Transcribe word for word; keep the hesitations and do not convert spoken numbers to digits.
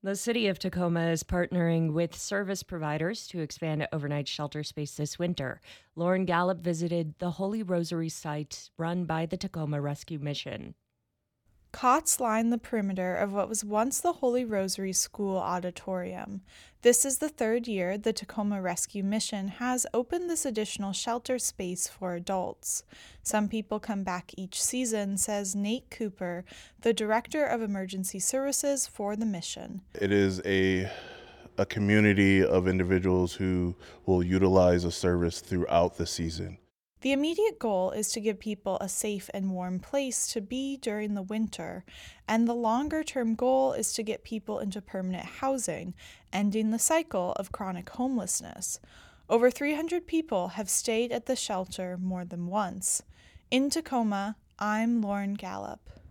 The city of Tacoma is partnering with service providers to expand overnight shelter space this winter. Lauren Gallup visited the Holy Rosary site run by the Tacoma Rescue Mission. Cots line the perimeter of what was once the Holy Rosary School auditorium. This is the third year the Tacoma Rescue Mission has opened this additional shelter space for adults. Some people come back each season, says Nate Cooper, the Director of Emergency Services for the mission. It is a a community of individuals who will utilize a service throughout the season. The immediate goal is to give people a safe and warm place to be during the winter, and the longer-term goal is to get people into permanent housing, ending the cycle of chronic homelessness. Over three hundred people have stayed at the shelter more than once. In Tacoma, I'm Lauren Gallup.